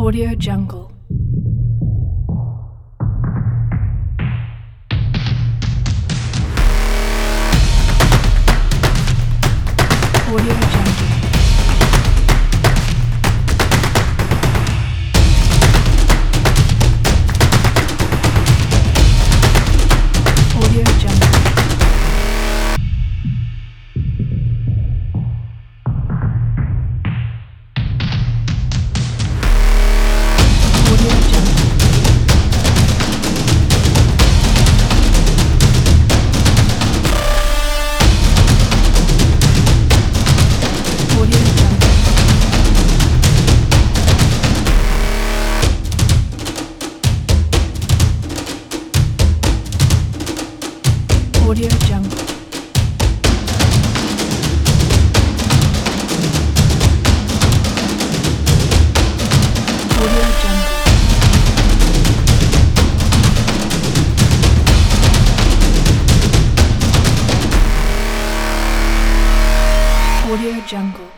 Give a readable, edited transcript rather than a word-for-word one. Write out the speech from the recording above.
Audio Jungle. Audio Jungle. Audio Jungle. Audio Jungle. Audio Jungle. Audio Jungle. Audio Jungle. Audio Jungle.